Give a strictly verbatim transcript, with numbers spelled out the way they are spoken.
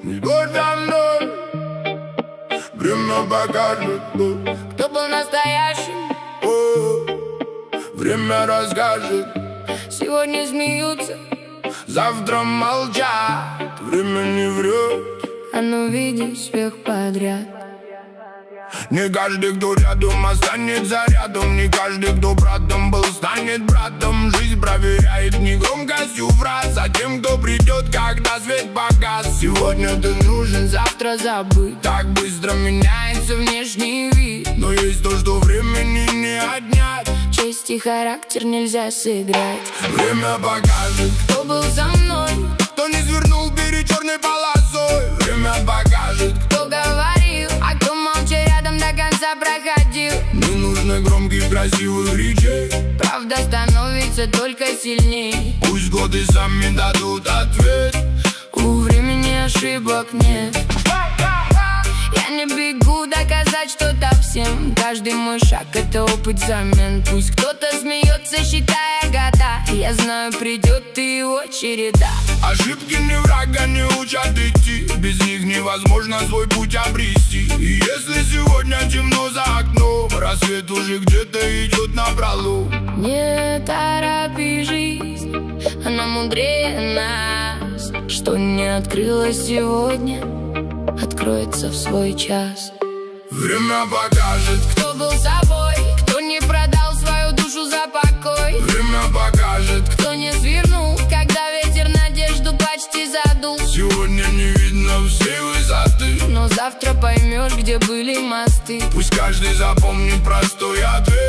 Идут за мной, время покажет, кто был настоящим. О, время расскажет. Сегодня смеются, завтра молчат. Время не врет, оно видит всех подряд. Не каждый, кто рядом, останется рядом. Не каждый, кто братом был, станет братом. Жизнь проверяет не громкостью фраз, а тем, кто придет, когда свет погас. Сегодня ты нужен, завтра забыт. Так быстро меняется внешний вид, но есть то, что времени не отнять. Честь и характер нельзя сыграть. Время покажет, кто был за мной, кто не свернул перед черной полосой. Время покажет, кто говорил, а кто молча рядом до конца проходил. Не нужно громких красивых речей, правда становится только сильней. Пусть годы сами дадут ответ, у времени ошибок нет. Я не бегу доказать что-то всем. Каждый мой шаг — это опыт взамен. Пусть кто-то смеется, считая года, я знаю, придет и его череда. Ошибки не врага, не учат идти. Без них невозможно свой путь обрести. И если сегодня темно за окном, рассвет уже где-то идет напролом. Не торопи жизнь, она мудрее нас. Что не открылось сегодня, откроется в свой час. Время покажет, кто был собой, кто не продал свою душу за покой. Время покажет, кто не свернул, когда ветер надежду почти задул. Сегодня не видно всей высоты, но завтра поймешь, где были мосты. Пусть каждый запомнит простой ответ.